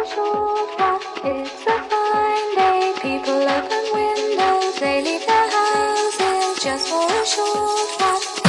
a short while. It's a fine day. People open windows, they leave their houses just for a short while.